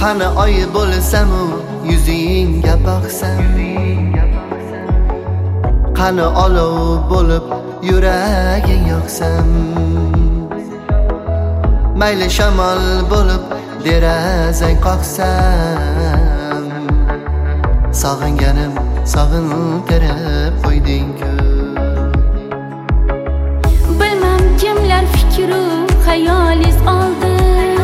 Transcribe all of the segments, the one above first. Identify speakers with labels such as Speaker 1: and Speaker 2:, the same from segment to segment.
Speaker 1: Qani oy bo'lsam-u yuzingga boqsam, qani olov bo'lib yuraging yoqsam, mayli shamol bo'lib derazang qoqsam, sog'inganim sog'intirib qo'yding-ku.
Speaker 2: Bilmam kimlar fikru xayolingiz oldi,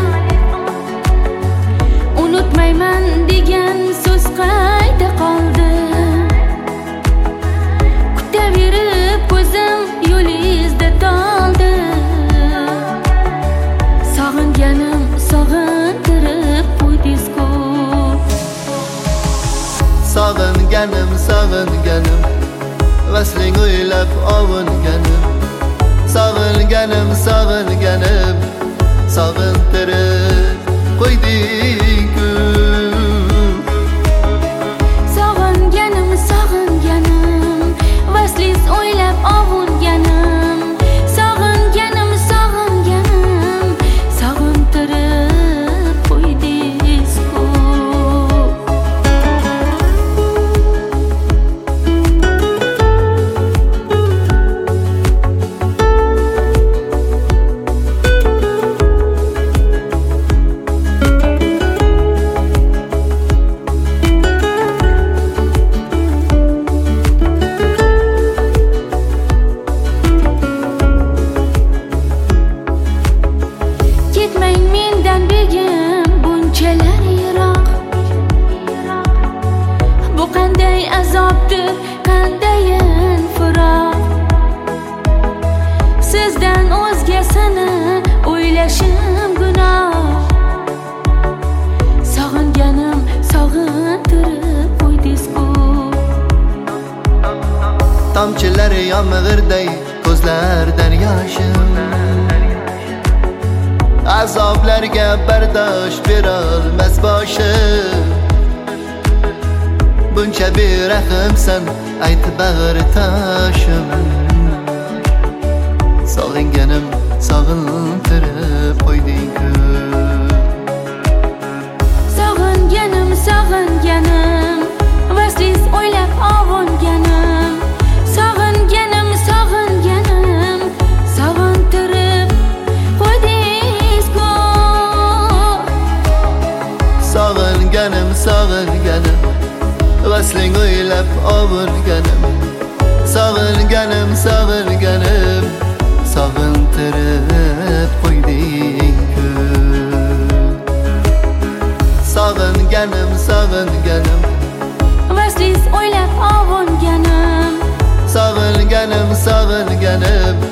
Speaker 2: unutmayman degan so'z qayda qoldi. Kutaverib ko'zim yo'lingizda toldi, sog'inganim sog'intirib qo'ydingiz-ku.
Speaker 1: Sog'inganim sog'inganim, vasling o'ylab ovunganim, sog'inganim sog'inganim, sog'intirib qo'yding-ku.
Speaker 2: Sog'inganim sog'inganim, vaslingiz o'ylab ovunganim, sog'inganim sog'inganim, sog'intirib qo'ydingiz-ku. Ketmang mendan begim bunchalar yiroq, bu qanday azobdir, qandayin firoq. Sizdan o'zgasini o'ylashim gunoh, sog'inganim sog'intirib qo'ydingiz-ku.
Speaker 1: Tomchilar yomg'irday ko'zlardan yoshim, azoblarga bardosh berolmas boshim. Buncha berahimsan aytib bag'ri toshim, sog'inganim sog'intirib qo'yding-ku.
Speaker 2: Sog'inganim sog'inganim, vaslingiz o'ylab ovunganim, sog'inganim sog'inganim, sog'intirib qo'ydingiz-ku.
Speaker 1: Sog'inganim sog'inganim, vasling o'ylab ovunganim, sog'inganim sog'inganim, sog'intirib qo'yding-ku. Sog'inganim sog'inganim,
Speaker 2: Vaslingiz o'ylab ovunganim,
Speaker 1: sog'inganim sog'inganim,